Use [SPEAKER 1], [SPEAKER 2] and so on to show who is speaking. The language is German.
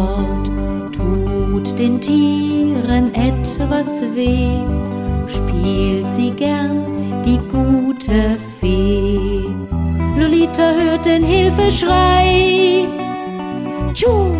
[SPEAKER 1] fort. Tut den Tieren etwas weh, spielt sie gern die gute Fee. Lolita hört den Hilfeschrei. Tschu!